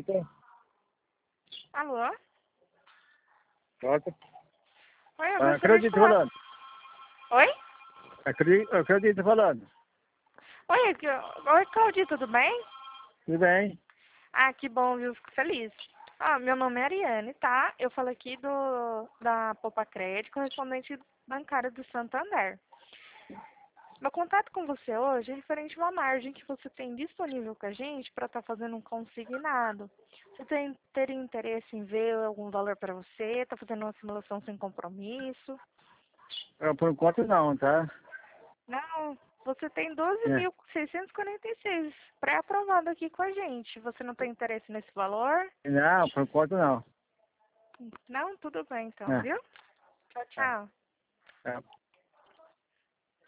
Pronto? Alô? Pronto. Oi, eu gostaria de Acredito falar. falando. Oi? Acredito falando. Oi, Claudia, tudo bem? Tudo bem? Ah, que bom, viu? Fico feliz. Ah, meu nome é Ariane, tá? Eu falo aqui da Poupa Crédito, correspondente bancária do Santander. Meu contato com você hoje é referente a uma margem que você tem disponível com a gente para estar fazendo um consignado. Você teria interesse em ver algum valor para você? Está fazendo uma simulação sem compromisso? Por enquanto não, tá? Não, você tem É. 12.646 pré-aprovado aqui com a gente. Você não tem interesse nesse valor? Não, por enquanto não. Não? Tudo bem então, É. viu? Tchau, É. tchau. É.